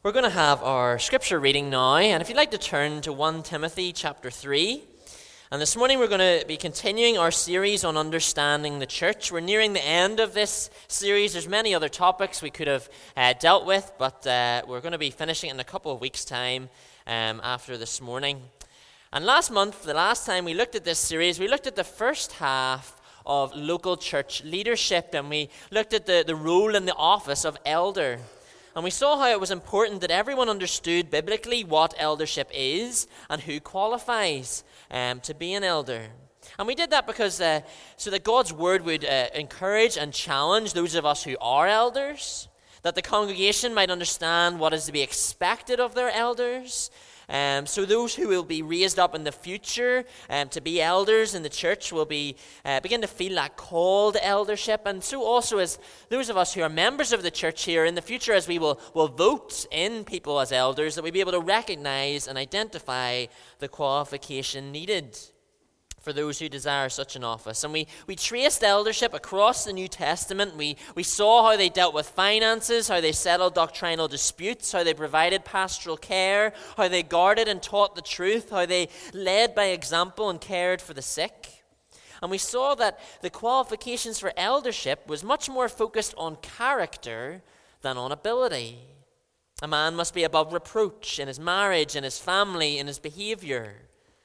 We're going to have our scripture reading now, and if you'd like to turn to 1 Timothy chapter 3. And this morning we're going to be continuing our series on understanding the church. We're nearing the end of this series. There's many other topics we could have dealt with, but we're going to be finishing it in a couple of weeks' time after this morning. And last month, the last time we looked at this series, we looked at the first half of local church leadership, and we looked at the role and the office of elder. And we saw how it was important that everyone understood biblically what eldership is and who qualifies to be an elder. And we did that because so that God's word would encourage and challenge those of us who are elders, that the congregation might understand what is to be expected of their elders. So those who will be raised up in the future to be elders in the church will be begin to feel that call to eldership. And so also as those of us who are members of the church here in the future, as we will vote in people as elders, that we'll be able to recognize and identify the qualification needed for those who desire such an office. And we traced eldership across the New Testament. We saw how they dealt with finances, how they settled doctrinal disputes, how they provided pastoral care, how they guarded and taught the truth, how they led by example and cared for the sick. And we saw that the qualifications for eldership was much more focused on character than on ability. A man must be above reproach in his marriage, in his family, in his behavior.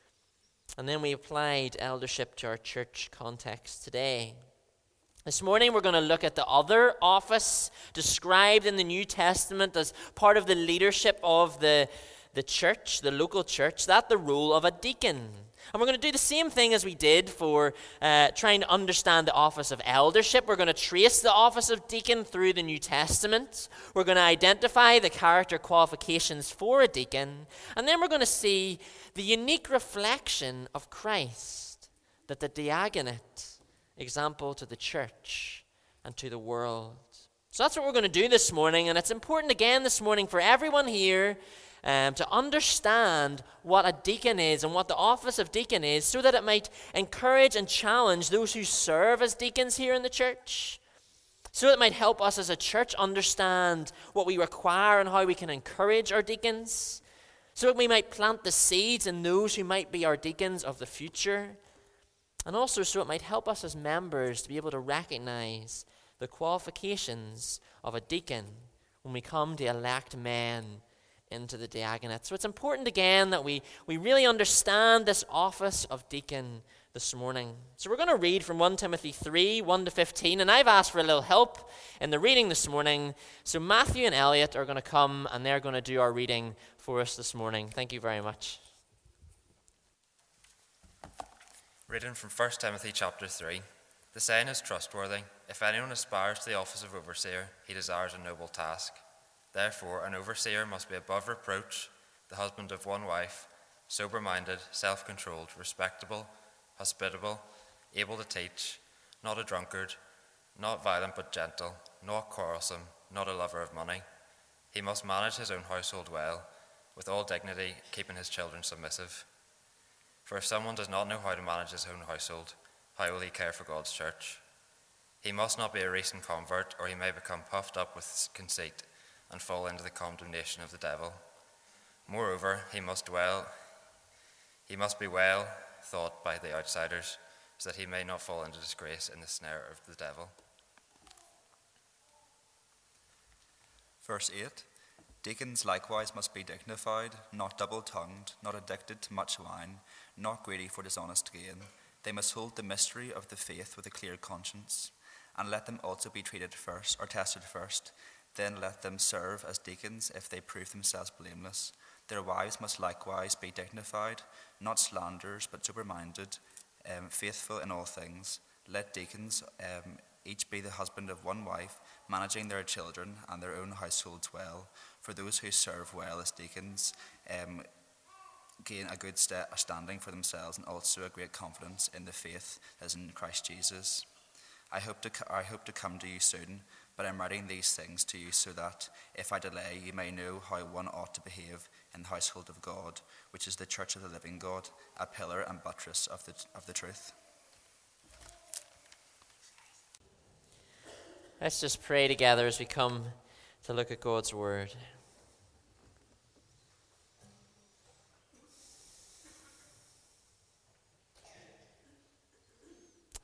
And then we applied eldership to our church context today. This morning we're going to look at the other office described in the New Testament as part of the leadership of the church, the local church, that the role of a deacon. And we're going to do the same thing as we did for trying to understand the office of eldership. We're going to trace the office of deacon through the New Testament. We're going to identify the character qualifications for a deacon. And then we're going to see the unique reflection of Christ, that the diaconate example to the church and to the world. So that's what we're going to do this morning. And it's important again this morning for everyone here to understand what a deacon is and what the office of deacon is, so that it might encourage and challenge those who serve as deacons here in the church, so that it might help us as a church understand what we require and how we can encourage our deacons, so that we might plant the seeds in those who might be our deacons of the future, and also so it might help us as members to be able to recognize the qualifications of a deacon when we come to elect men into the diaconate. So it's important again that we really understand this office of deacon this morning. So we're going to read from 1 Timothy 3, 1 to 15, and I've asked for a little help in the reading this morning. So Matthew and Elliot are going to come and they're going to do our reading for us this morning. Thank you very much. Reading from 1 Timothy chapter 3. The saying is trustworthy. If anyone aspires to the office of overseer, he desires a noble task. Therefore, an overseer must be above reproach, the husband of one wife, sober-minded, self-controlled, respectable, hospitable, able to teach, not a drunkard, not violent but gentle, not quarrelsome, not a lover of money. He must manage his own household well, with all dignity, keeping his children submissive. For if someone does not know how to manage his own household, how will he care for God's church? He must not be a recent convert, or he may become puffed up with conceit and fall into the condemnation of the devil. Moreover, he must be well thought by the outsiders, so that he may not fall into disgrace in the snare of the devil. Verse 8. Deacons likewise must be dignified, not double-tongued, not addicted to much wine, not greedy for dishonest gain. They must hold the mystery of the faith with a clear conscience, and let them also be tested first. Then let them serve as deacons if they prove themselves blameless. Their wives must likewise be dignified, not slanderers, but sober-minded, faithful in all things. Let deacons each be the husband of one wife, managing their children and their own households well. For those who serve well as deacons gain a good standing for themselves, and also a great confidence in the faith that is in Christ Jesus. I hope to come to you soon, but I'm writing these things to you so that, if I delay, you may know how one ought to behave in the household of God, which is the church of the living God, a pillar and buttress of the truth. Let's just pray together as we come to look at God's word.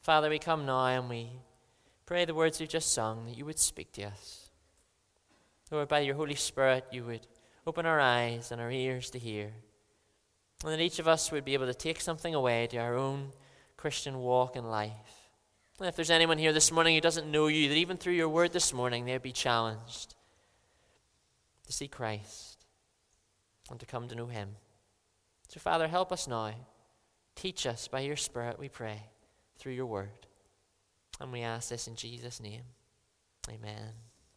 Father, we come now and we pray the words we've just sung, that you would speak to us. Lord, by your Holy Spirit, you would open our eyes and our ears to hear, and that each of us would be able to take something away to our own Christian walk in life. And if there's anyone here this morning who doesn't know you, that even through your word this morning, they'd be challenged to see Christ and to come to know him. So, Father, help us now. Teach us by your Spirit, we pray, through your word. And we ask this in Jesus' name. Amen.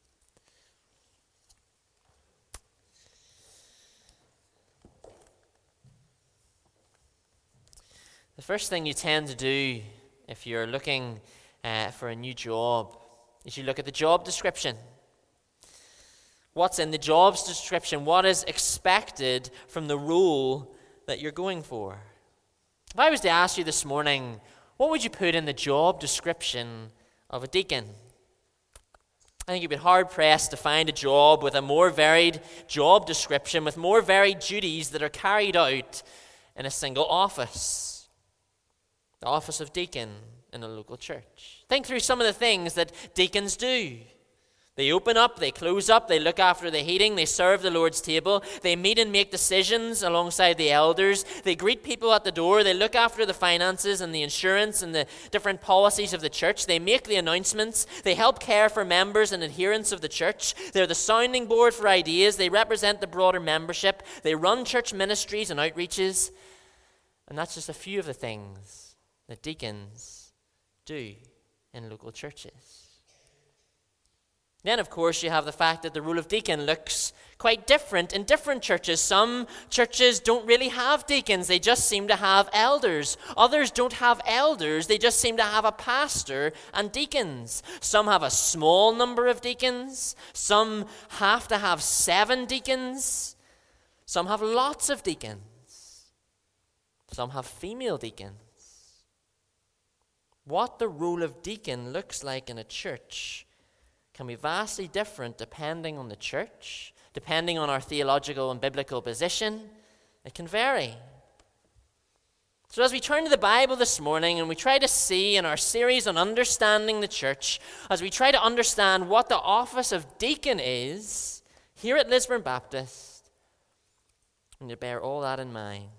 The first thing you tend to do if you're looking for a new job is you look at the job description. What's in the job's description? What is expected from the role that you're going for? If I was to ask you this morning, what would you put in the job description of a deacon? I think you'd be hard-pressed to find a job with a more varied job description, with more varied duties that are carried out in a single office. The office of deacon in a local church. Think through some of the things that deacons do. They open up, they close up, they look after the heating, they serve the Lord's table, they meet and make decisions alongside the elders, they greet people at the door, they look after the finances and the insurance and the different policies of the church, they make the announcements, they help care for members and adherents of the church, they're the sounding board for ideas, they represent the broader membership, they run church ministries and outreaches, and that's just a few of the things that deacons do in local churches. Then, of course, you have the fact that the role of deacon looks quite different in different churches. Some churches don't really have deacons. They just seem to have elders. Others don't have elders. They just seem to have a pastor and deacons. Some have a small number of deacons. Some have to have 7 deacons. Some have lots of deacons. Some have female deacons. What the role of deacon looks like in a church can be vastly different depending on the church, depending on our theological and biblical position. It can vary. So as we turn to the Bible this morning and we try to see in our series on understanding the church, as we try to understand what the office of deacon is here at Lisburn Baptist, we need to bear all that in mind.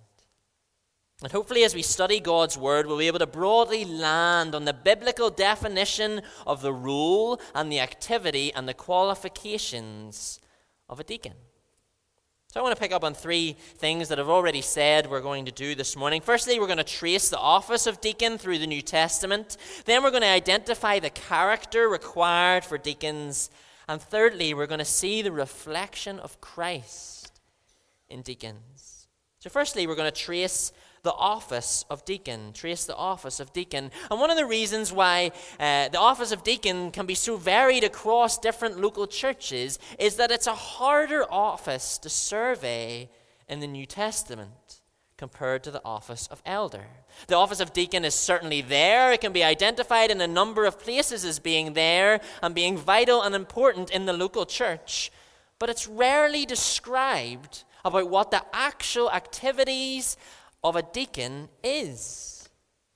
And hopefully as we study God's word, we'll be able to broadly land on the biblical definition of the role and the activity and the qualifications of a deacon. So I want to pick up on 3 things that I've already said we're going to do this morning. Firstly, we're going to trace the office of deacon through the New Testament. Then we're going to identify the character required for deacons. And thirdly, we're going to see the reflection of Christ in deacons. So firstly, we're going to trace the office of deacon. Trace the office of deacon. And one of the reasons why the office of deacon can be so varied across different local churches is that it's a harder office to survey in the New Testament compared to the office of elder. The office of deacon is certainly there. It can be identified in a number of places as being there and being vital and important in the local church. But it's rarely described about what the actual activities of a deacon is.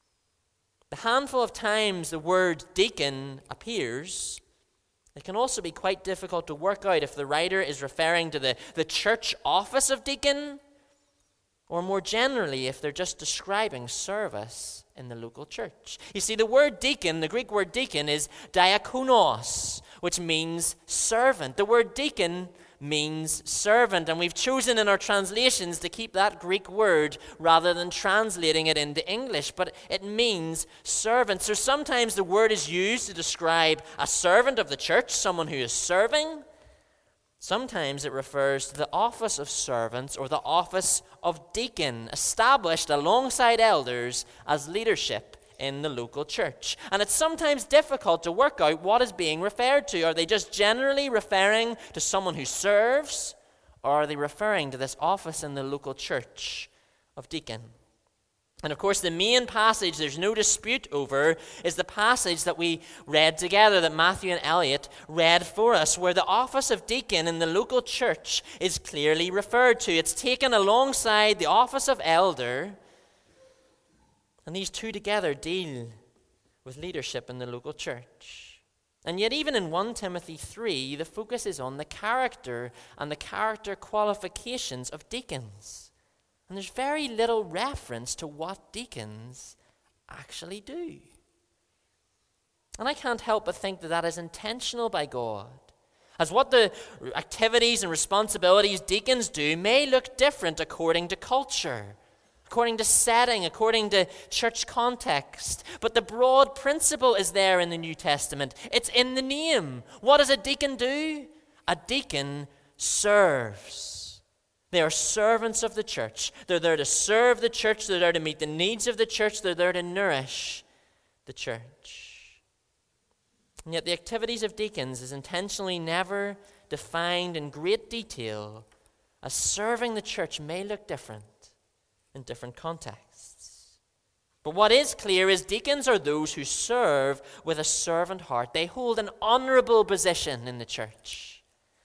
The handful of times the word deacon appears, it can also be quite difficult to work out if the writer is referring to the church office of deacon, or more generally, if they're just describing service in the local church. You see, the word deacon, the Greek word deacon, is diakonos, which means servant. The word deacon means servant, and we've chosen in our translations to keep that Greek word rather than translating it into English, but it means servant. So sometimes the word is used to describe a servant of the church, someone who is serving. Sometimes it refers to the office of servants or the office of deacon, established alongside elders as leadership in the local church. And it's sometimes difficult to work out what is being referred to. Are they just generally referring to someone who serves, or are they referring to this office in the local church of deacon? And of course, the main passage there's no dispute over is the passage that we read together, that Matthew and Elliot read for us, where the office of deacon in the local church is clearly referred to. It's taken alongside the office of elder, and these two together deal with leadership in the local church. And yet even in 1 Timothy 3, the focus is on the character and the character qualifications of deacons. And there's very little reference to what deacons actually do. And I can't help but think that that is intentional by God, as what the activities and responsibilities deacons do may look different according to culture, according to setting, according to church context. But the broad principle is there in the New Testament. It's in the name. What does a deacon do? A deacon serves. They are servants of the church. They're there to serve the church. They're there to meet the needs of the church. They're there to nourish the church. And yet the activities of deacons is intentionally never defined in great detail, as serving the church may look different in different contexts. But what is clear is deacons are those who serve with a servant heart. They hold an honorable position in the church,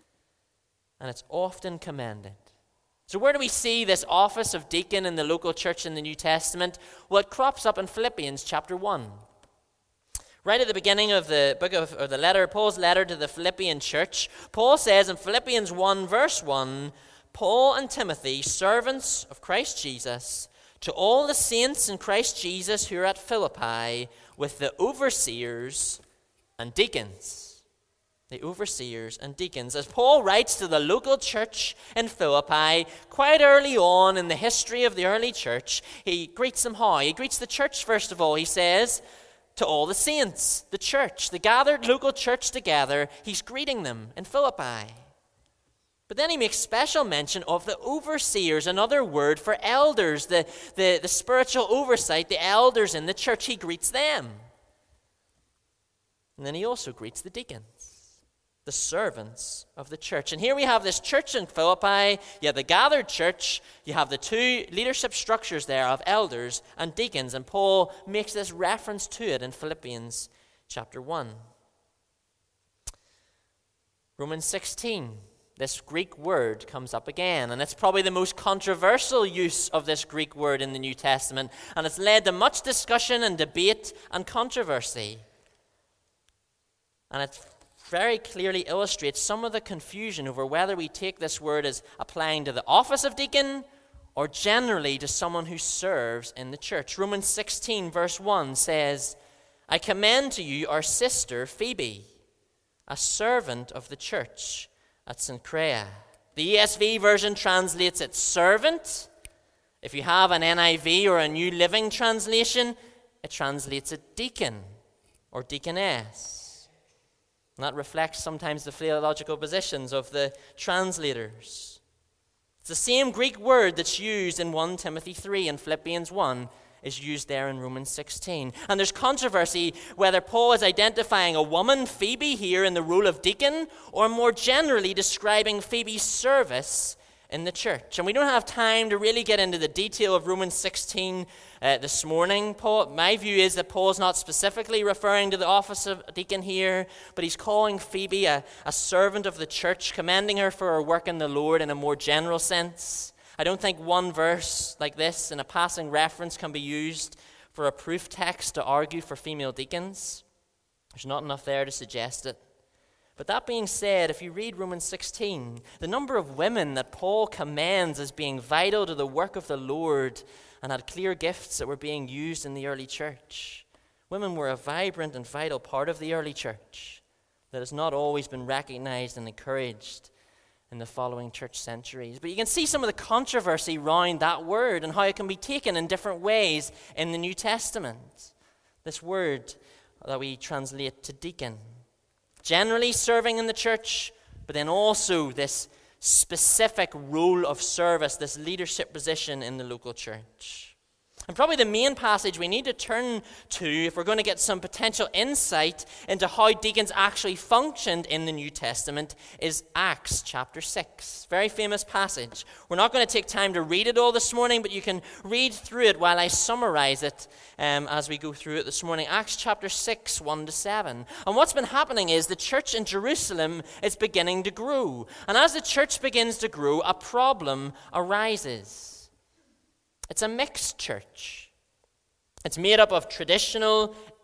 and it's often commended. So where do we see this office of deacon in the local church in the New Testament? Well, it crops up in Philippians chapter 1. Right at the beginning of the letter, Paul's letter to the Philippian church, Paul says in Philippians 1 verse 1, Paul and Timothy, servants of Christ Jesus, to all the saints in Christ Jesus who are at Philippi, with the overseers and deacons. The overseers and deacons. As Paul writes to the local church in Philippi, quite early on in the history of the early church, he greets them how? He greets the church first of all. He says, to all the saints, the church, the gathered local church together, he's greeting them in Philippi. But then he makes special mention of the overseers, another word for elders, the spiritual oversight, the elders in the church. He greets them. And then he also greets the deacons, the servants of the church. And here we have this church in Philippi. You have the gathered church. You have the two leadership structures there of elders and deacons. And Paul makes this reference to it in Philippians chapter 1. Romans 16. This Greek word comes up again, and it's probably the most controversial use of this Greek word in the New Testament, and it's led to much discussion and debate and controversy. And it very clearly illustrates some of the confusion over whether we take this word as applying to the office of deacon or generally to someone who serves in the church. Romans 16 verse 1 says, I commend to you our sister Phoebe, a servant of the church at Cenchrea. The ESV version translates it servant. If you have an NIV or a New Living Translation, it translates it deacon or deaconess. And that reflects sometimes the theological positions of the translators. It's the same Greek word that's used in 1 Timothy 3 and Philippians 1 is used there in Romans 16. And there's controversy whether Paul is identifying a woman, Phoebe, here in the role of deacon, or more generally describing Phoebe's service in the church. And we don't have time to really get into the detail of Romans 16 this morning. My view is that Paul's not specifically referring to the office of deacon here, but he's calling Phoebe a servant of the church, commending her for her work in the Lord in a more general sense. I don't think one verse like this in a passing reference can be used for a proof text to argue for female deacons. There's not enough there to suggest it. But that being said, if you read Romans 16, the number of women that Paul commends as being vital to the work of the Lord and had clear gifts that were being used in the early church. Women were a vibrant and vital part of the early church that has not always been recognized and encouraged in the following church centuries. But you can see some of the controversy around that word and how it can be taken in different ways in the New Testament. This word that we translate to deacon. Generally serving in the church, but then also this specific role of service, this leadership position in the local church. And probably the main passage we need to turn to if we're going to get some potential insight into how deacons actually functioned in the New Testament is Acts chapter 6. Very famous passage. We're not going to take time to read it all this morning, but you can read through it while I summarize it as we go through it this morning. Acts chapter 6, 1-7. And what's been happening is the church in Jerusalem is beginning to grow. And as the church begins to grow, a problem arises. It's a mixed church. It's made up of traditional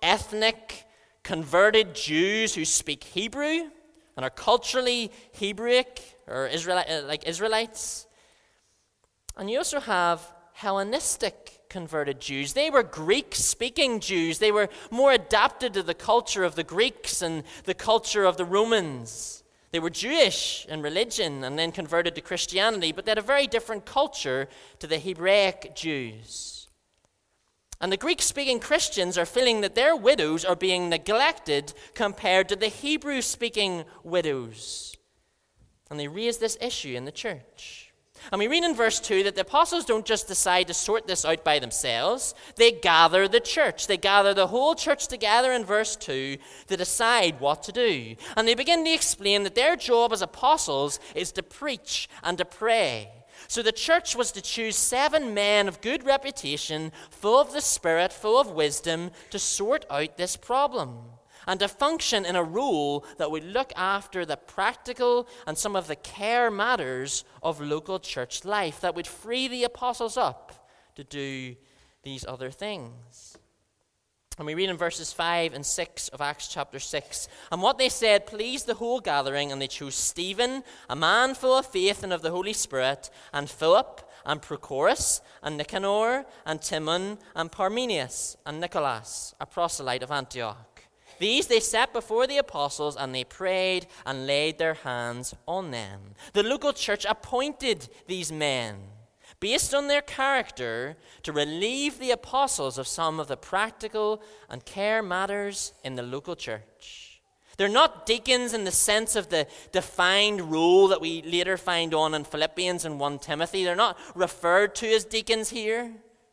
ethnic, converted Jews who speak Hebrew and are culturally Hebraic or Israelites. And you also have Hellenistic converted Jews. They were Greek-speaking Jews. They were more adapted to the culture of the Greeks and the culture of the Romans. They were Jewish in religion and then converted to Christianity, but they had a very different culture to the Hebraic Jews. And the Greek-speaking Christians are feeling that their widows are being neglected compared to the Hebrew-speaking widows. And they raise this issue in the church. And we read in verse 2 that the apostles don't just decide to sort this out by themselves. They gather the church. They gather the whole church together in verse 2 to decide what to do. And they begin to explain that their job as apostles is to preach and to pray. So the church was to choose 7 men of good reputation, full of the Spirit, full of wisdom, to sort out this problem and to function in a role that would look after the practical and some of the care matters of local church life, that would free the apostles up to do these other things. And we read in verses 5 and 6 of Acts chapter 6, and what they said pleased the whole gathering, and they chose Stephen, a man full of faith and of the Holy Spirit, and Philip, and Prochorus, and Nicanor, and Timon, and Parmenius, and Nicholas, a proselyte of Antioch. These they set before the apostles, and they prayed and laid their hands on them. The local church appointed these men, based on their character, to relieve the apostles of some of the practical and care matters in the local church. They're not deacons in the sense of the defined role that we later find on in Philippians and 1 Timothy. They're not referred to as deacons here.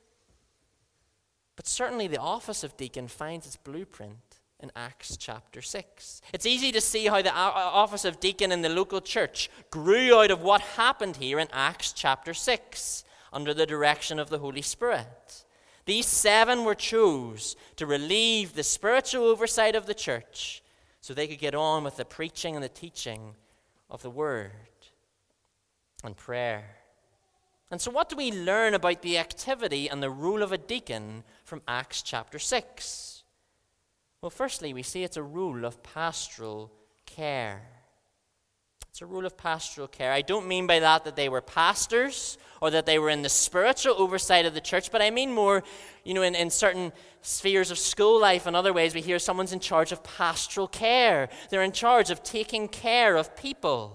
But certainly the office of deacon finds its blueprint in Acts chapter 6. It's easy to see how the office of deacon in the local church grew out of what happened here in Acts chapter 6 under the direction of the Holy Spirit. These 7 were chose to relieve the spiritual oversight of the church so they could get on with the preaching and the teaching of the word and prayer. And so what do we learn about the activity and the role of a deacon from Acts chapter 6? Well, firstly, we see it's a rule of pastoral care. It's a rule of pastoral care. I don't mean by that they were pastors or that they were in the spiritual oversight of the church, but I mean more, in certain spheres of school life and other ways, we hear someone's in charge of pastoral care. They're in charge of taking care of people.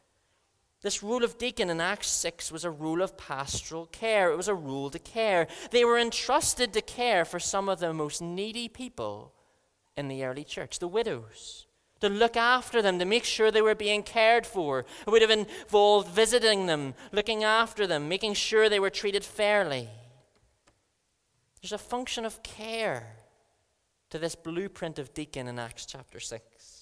This rule of deacon in Acts 6 was a rule of pastoral care. It was a rule to care. They were entrusted to care for some of the most needy people in the early church, the widows, to look after them, to make sure they were being cared for. It would have involved visiting them, looking after them, making sure they were treated fairly. There's a function of care to this blueprint of deacon in Acts chapter 6.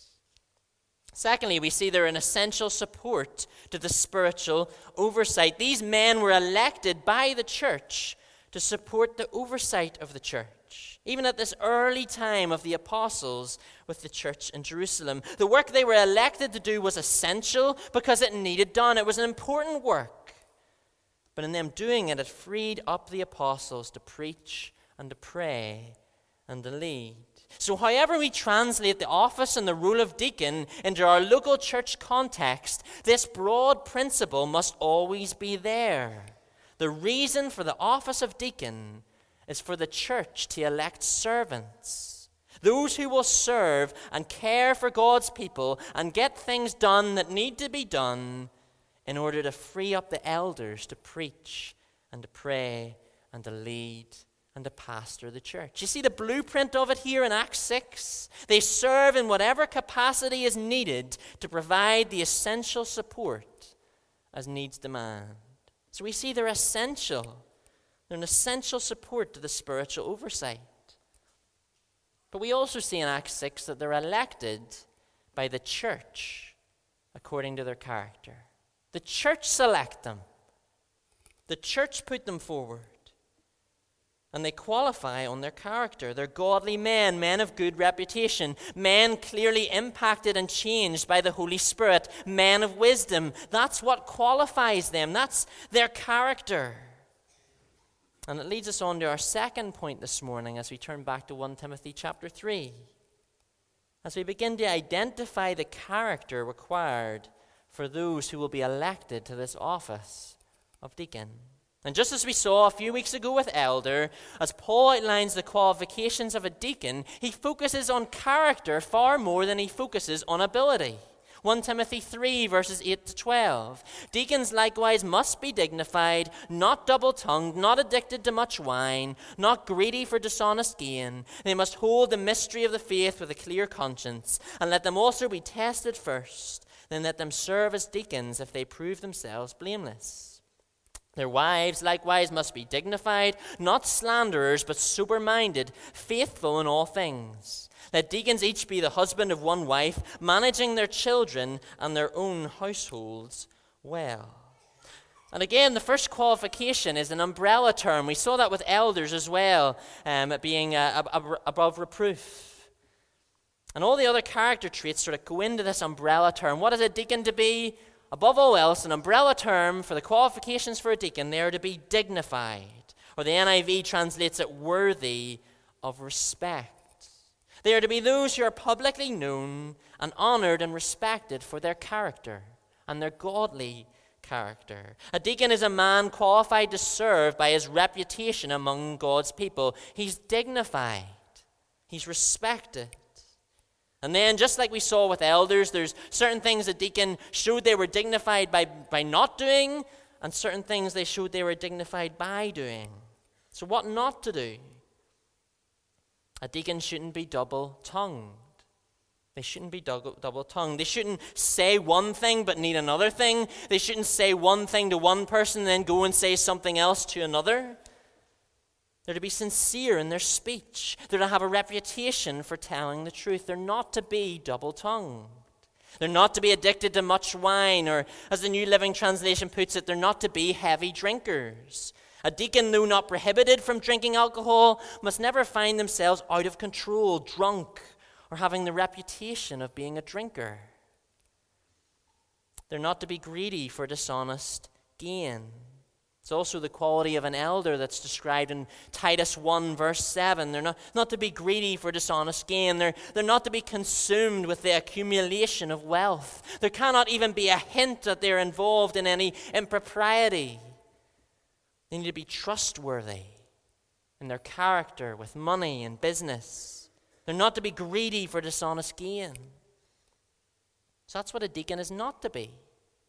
Secondly, we see they're an essential support to the spiritual oversight. These men were elected by the church to support the oversight of the church, even at this early time of the apostles with the church in Jerusalem. The work they were elected to do was essential because it needed done. It was an important work. But in them doing it, it freed up the apostles to preach and to pray and to lead. So however we translate the office and the role of deacon into our local church context, this broad principle must always be there. The reason for the office of deacon is for the church to elect servants, those who will serve and care for God's people and get things done that need to be done in order to free up the elders to preach and to pray and to lead and to pastor the church. You see the blueprint of it here in Acts 6? They serve in whatever capacity is needed to provide the essential support as needs demand. So we see they're essential. They're an essential support to the spiritual oversight. But we also see in Acts 6 that they're elected by the church according to their character. The church select them. The church put them forward. And they qualify on their character. They're godly men, men of good reputation, men clearly impacted and changed by the Holy Spirit, men of wisdom. That's what qualifies them. That's their character. And it leads us on to our second point this morning as we turn back to 1 Timothy chapter 3. As we begin to identify the character required for those who will be elected to this office of deacon. And just as we saw a few weeks ago with elder, as Paul outlines the qualifications of a deacon, he focuses on character far more than he focuses on ability. 1 Timothy 3, verses 8 to 12. Deacons likewise must be dignified, not double-tongued, not addicted to much wine, not greedy for dishonest gain. They must hold the mystery of the faith with a clear conscience, and let them also be tested first. Then let them serve as deacons if they prove themselves blameless. Their wives likewise must be dignified, not slanderers, but sober-minded, faithful in all things. Let deacons each be the husband of one wife, managing their children and their own households well. And again, the first qualification is an umbrella term. We saw that with elders as well, being above reproof. And all the other character traits sort of go into this umbrella term. What is a deacon to be? Above all else, an umbrella term for the qualifications for a deacon, they are to be dignified, or the NIV translates it worthy of respect. They are to be those who are publicly known and honored and respected for their character and their godly character. A deacon is a man qualified to serve by his reputation among God's people. He's dignified. He's respected. And then, just like we saw with elders, there's certain things a deacon showed they were dignified by not doing, and certain things they showed they were dignified by doing. So what not to do? A deacon shouldn't be double-tongued. They shouldn't be double-tongued. They shouldn't say one thing but need another thing. They shouldn't say one thing to one person and then go and say something else to another. They're to be sincere in their speech. They're to have a reputation for telling the truth. They're not to be double-tongued. They're not to be addicted to much wine, or as the New Living Translation puts it, they're not to be heavy drinkers. A deacon, though not prohibited from drinking alcohol, must never find themselves out of control, drunk, or having the reputation of being a drinker. They're not to be greedy for dishonest gain. It's also the quality of an elder that's described in Titus 1, verse 7. They're not to be greedy for dishonest gain. They're not to be consumed with the accumulation of wealth. There cannot even be a hint that they're involved in any impropriety. They need to be trustworthy in their character with money and business. They're not to be greedy for dishonest gain. So that's what a deacon is not to be.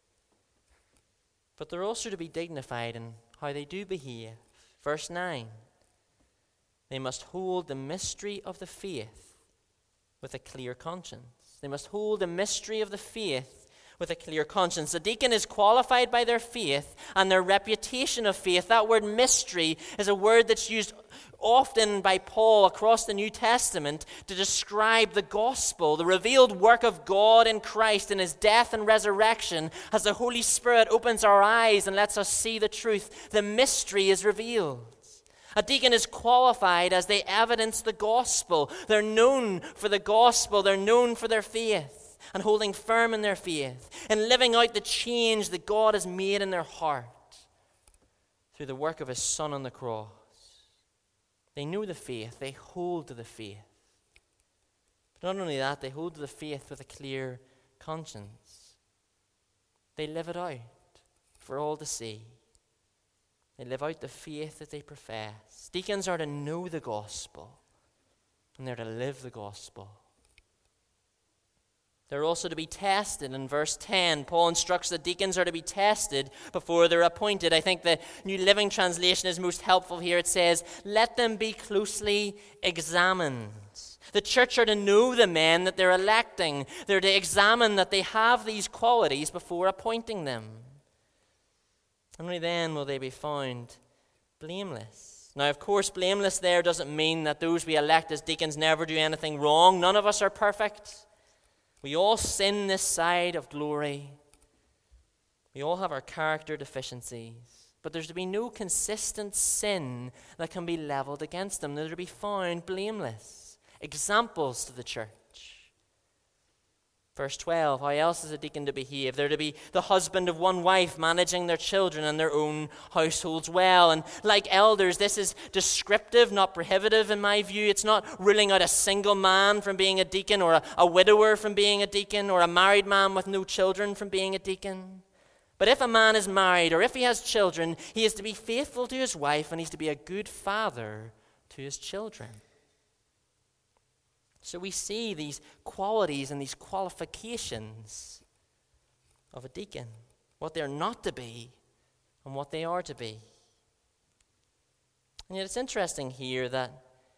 But they're also to be dignified in how they do behave. Verse 9. They must hold the mystery of the faith with a clear conscience. They must hold the mystery of the faith with a clear conscience. A deacon is qualified by their faith and their reputation of faith. That word mystery is a word that's used often by Paul across the New Testament to describe the gospel, the revealed work of God in Christ in his death and resurrection. As the Holy Spirit opens our eyes and lets us see the truth, the mystery is revealed. A deacon is qualified as they evidence the gospel. They're known for the gospel. They're known for their faith and holding firm in their faith and living out the change that God has made in their heart through the work of his Son on the cross. They know the faith. They hold to the faith. But not only that, they hold to the faith with a clear conscience. They live it out for all to see. They live out the faith that they profess. Deacons are to know the gospel, and they're to live the gospel. They're also to be tested. In verse 10, Paul instructs that deacons are to be tested before they're appointed. I think the New Living Translation is most helpful here. It says, let them be closely examined. The church are to know the men that they're electing. They're to examine that they have these qualities before appointing them. Only then will they be found blameless. Now, of course, blameless there doesn't mean that those we elect as deacons never do anything wrong. None of us are perfect. We all sin this side of glory. We all have our character deficiencies. But there's to be no consistent sin that can be leveled against them. They're to be found blameless. Examples to the church. Verse 12, how else is a deacon to behave? They're to be the husband of one wife, managing their children and their own households well. And like elders, this is descriptive, not prohibitive in my view. It's not ruling out a single man from being a deacon, or a widower from being a deacon, or a married man with no children from being a deacon. But if a man is married, or if he has children, he is to be faithful to his wife, and he's to be a good father to his children. So we see these qualities and these qualifications of a deacon, what they're not to be and what they are to be. And yet it's interesting here that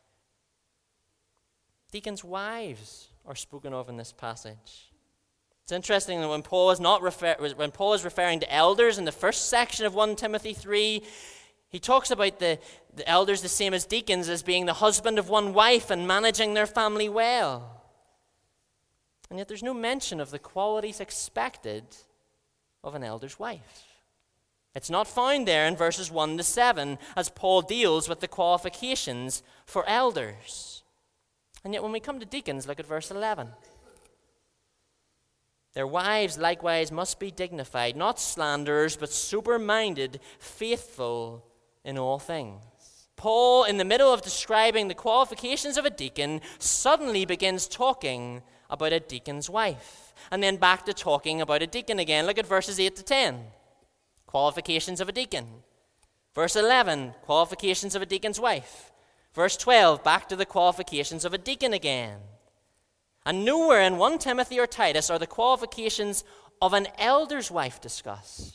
deacons' wives are spoken of in this passage. It's interesting that when Paul is referring to elders in the first section of 1 Timothy 3, he talks about the elders the same as deacons as being the husband of one wife and managing their family well. And yet there's no mention of the qualities expected of an elder's wife. It's not found there in verses 1 to 7 as Paul deals with the qualifications for elders. And yet when we come to deacons, look at verse 11. Their wives likewise must be dignified, not slanderers, but sober-minded, faithful in all things. Paul, in the middle of describing the qualifications of a deacon, suddenly begins talking about a deacon's wife, and then back to talking about a deacon again. Look at verses 8 to 10. Qualifications of a deacon. Verse 11, qualifications of a deacon's wife. Verse 12, back to the qualifications of a deacon again. And nowhere in 1 Timothy or Titus are the qualifications of an elder's wife discussed.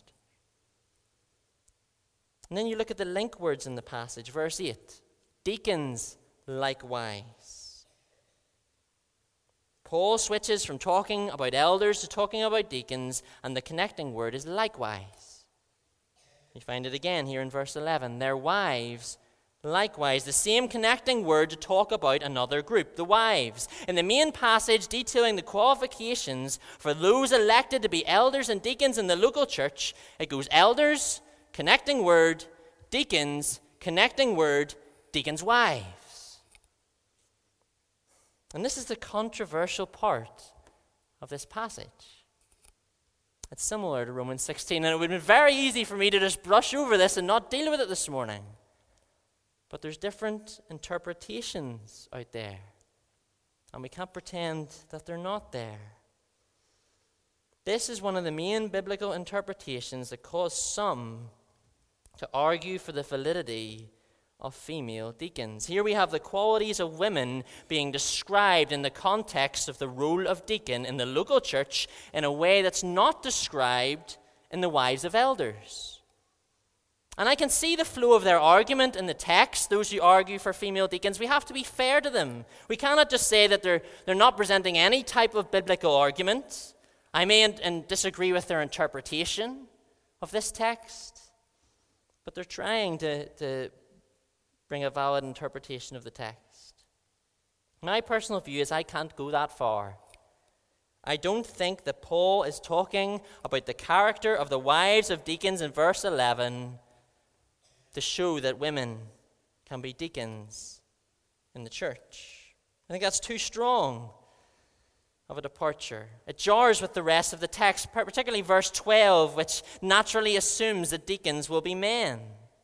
And then you look at the link words in the passage, verse 8. Deacons likewise. Paul switches from talking about elders to talking about deacons, and the connecting word is likewise. You find it again here in verse 11. Their wives likewise, the same connecting word to talk about another group, the wives. In the main passage detailing the qualifications for those elected to be elders and deacons in the local church, it goes elders, connecting word, deacons, connecting word, deacons' wives. And this is the controversial part of this passage. It's similar to Romans 16, and it would have been very easy for me to just brush over this and not deal with it this morning. But there's different interpretations out there, and we can't pretend that they're not there. This is one of the main biblical interpretations that cause some to argue for the validity of female deacons. Here we have the qualities of women being described in the context of the role of deacon in the local church in a way that's not described in the wives of elders. And I can see the flow of their argument in the text, those who argue for female deacons. We have to be fair to them. We cannot just say that they're not presenting any type of biblical argument. I may disagree with their interpretation of this text, but they're trying to bring a valid interpretation of the text. My personal view is I can't go that far. I don't think that Paul is talking about the character of the wives of deacons in verse 11 to show that women can be deacons in the church. I think that's too strong of a departure. It jars with the rest of the text, particularly verse 12, which naturally assumes that deacons will be men.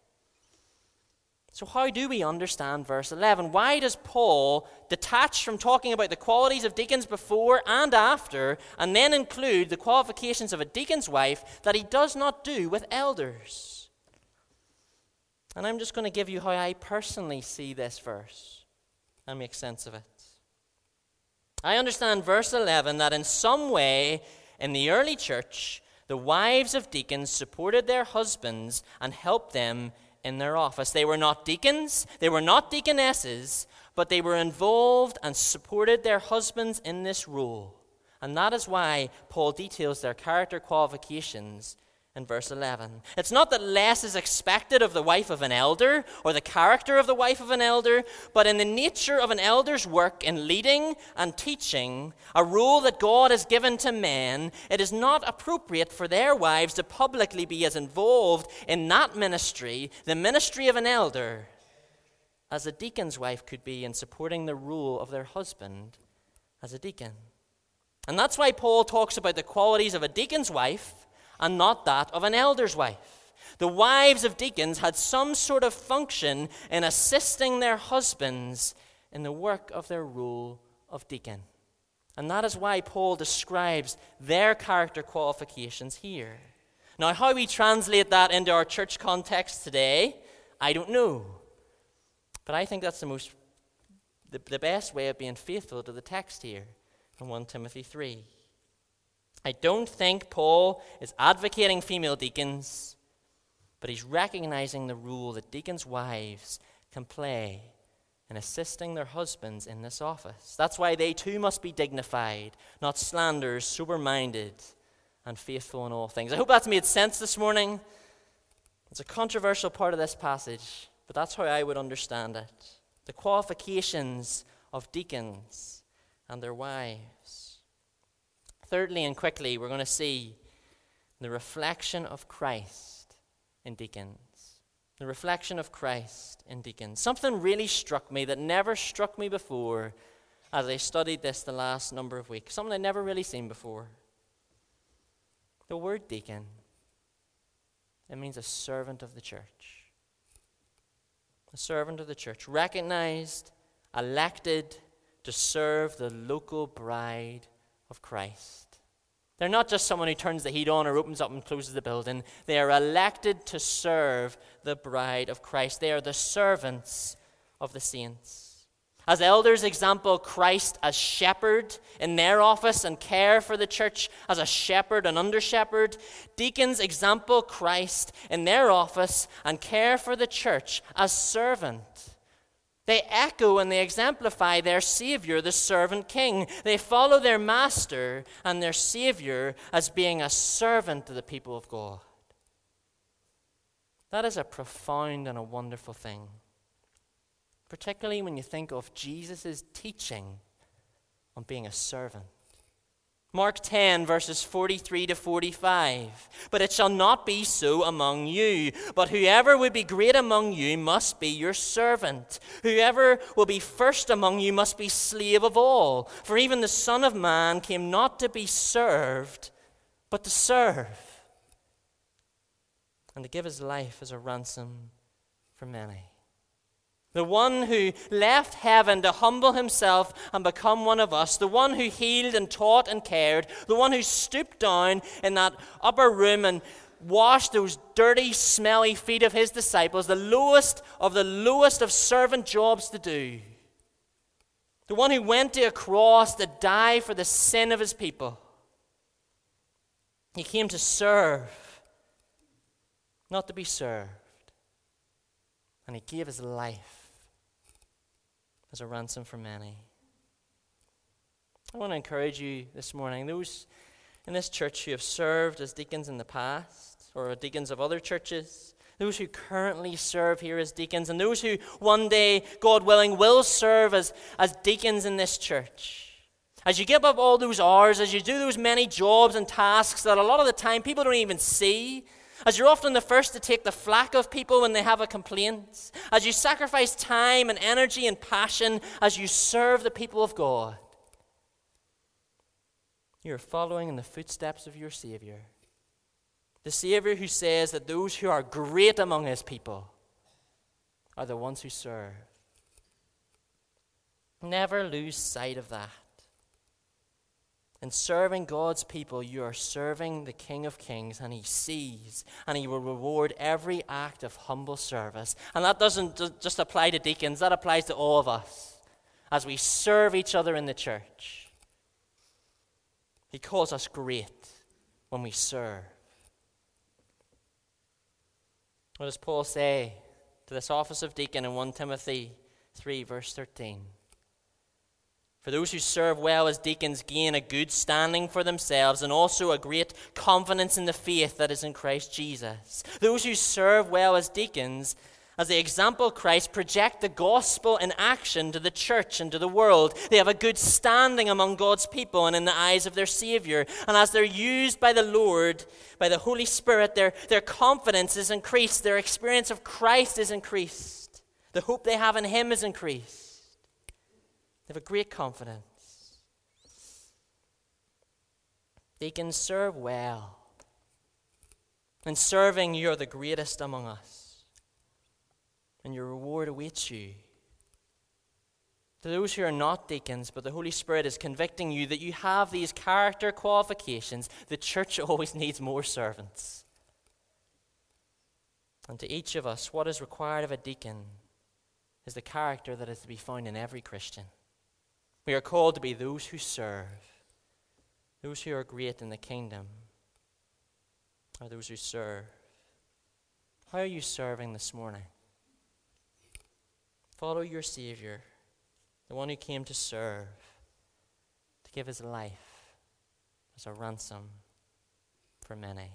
So how do we understand verse 11? Why does Paul detach from talking about the qualities of deacons before and after, and then include the qualifications of a deacon's wife that he does not do with elders? And I'm just going to give you how I personally see this verse and make sense of it. I understand verse 11 that in some way in the early church, the wives of deacons supported their husbands and helped them in their office. They were not deacons, they were not deaconesses, but they were involved and supported their husbands in this role. And that is why Paul details their character qualifications in verse 11. It's not that less is expected of the wife of an elder or the character of the wife of an elder, but in the nature of an elder's work in leading and teaching, a role that God has given to men, it is not appropriate for their wives to publicly be as involved in that ministry, the ministry of an elder, as a deacon's wife could be in supporting the role of their husband as a deacon. And that's why Paul talks about the qualities of a deacon's wife and not that of an elder's wife. The wives of deacons had some sort of function in assisting their husbands in the work of their role of deacon. And that is why Paul describes their character qualifications here. Now, how we translate that into our church context today, I don't know. But I think that's the best way of being faithful to the text here in 1 Timothy 3. I don't think Paul is advocating female deacons, but he's recognizing the role that deacons' wives can play in assisting their husbands in this office. That's why they too must be dignified, not slanderers, sober-minded, and faithful in all things. I hope that's made sense this morning. It's a controversial part of this passage, but that's how I would understand it. The qualifications of deacons and their wives. Thirdly and quickly, we're going to see the reflection of Christ in deacons. The reflection of Christ in deacons. Something really struck me that never struck me before as I studied this the last number of weeks. Something I'd never really seen before. The word deacon, it means a servant of the church. A servant of the church, recognized, elected to serve the local bride of Christ. They're not just someone who turns the heat on or opens up and closes the building. They are elected to serve the bride of Christ. They are the servants of the saints. As elders example Christ as shepherd in their office and care for the church as a shepherd and under-shepherd, deacons example Christ in their office and care for the church as servant. They echo and they exemplify their Savior, the servant king. They follow their master and their Savior as being a servant to the people of God. That is a profound and a wonderful thing. Particularly when you think of Jesus' teaching on being a servant. Mark 10, verses 43 to 45. But it shall not be so among you, but whoever would be great among you must be your servant. Whoever will be first among you must be slave of all. For even the Son of Man came not to be served, but to serve, and to give his life as a ransom for many. The one who left heaven to humble himself and become one of us, the one who healed and taught and cared, the one who stooped down in that upper room and washed those dirty, smelly feet of his disciples, the lowest of servant jobs to do. The one who went to a cross to die for the sin of his people. He came to serve, not to be served. And he gave his life as a ransom for many. I want to encourage you this morning, those in this church who have served as deacons in the past, or deacons of other churches, those who currently serve here as deacons, and those who one day, God willing, will serve as deacons in this church. As you give up all those hours, as you do those many jobs and tasks that a lot of the time people don't even see, as you're often the first to take the flak of people when they have a complaint, as you sacrifice time and energy and passion as you serve the people of God, you're following in the footsteps of your Savior. The Savior who says that those who are great among his people are the ones who serve. Never lose sight of that. In serving God's people, you are serving the King of Kings, and he sees, and he will reward every act of humble service. And that doesn't just apply to deacons, that applies to all of us as we serve each other in the church. He calls us great when we serve. What does Paul say to this office of deacon in 1 Timothy 3, verse 13? For those who serve well as deacons gain a good standing for themselves and also a great confidence in the faith that is in Christ Jesus. Those who serve well as deacons, as they example Christ, project the gospel in action to the church and to the world. They have a good standing among God's people and in the eyes of their Savior. And as they're used by the Lord, by the Holy Spirit, their confidence is increased. Their experience of Christ is increased. The hope they have in him is increased. They have a great confidence. Deacons, serve well. In serving, you're the greatest among us, and your reward awaits you. To those who are not deacons, but the Holy Spirit is convicting you that you have these character qualifications, the church always needs more servants. And to each of us, what is required of a deacon is the character that is to be found in every Christian. We are called to be those who serve, those who are great in the kingdom, or those who serve. How are you serving this morning? Follow your Savior, the one who came to serve, to give his life as a ransom for many.